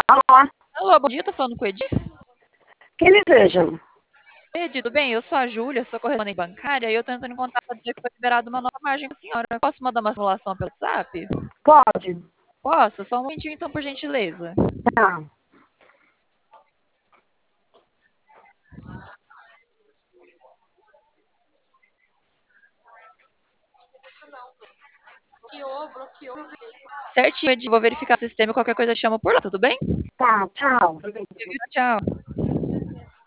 Alô, Alô, bom dia, tô falando com o Edi. quem deseja? Edi, tudo bem? Eu sou a Júlia, sou correspondente bancária e eu tô entrando em contato para dizer que foi liberada uma nova margem para a senhora. Eu posso mandar uma simulação pelo WhatsApp? Pode. Posso? Só um momentinho então, por gentileza. Tá. Certinho, Edi, vou verificar o sistema e qualquer coisa chama por lá, tudo bem? Tá, tchau. Tchau.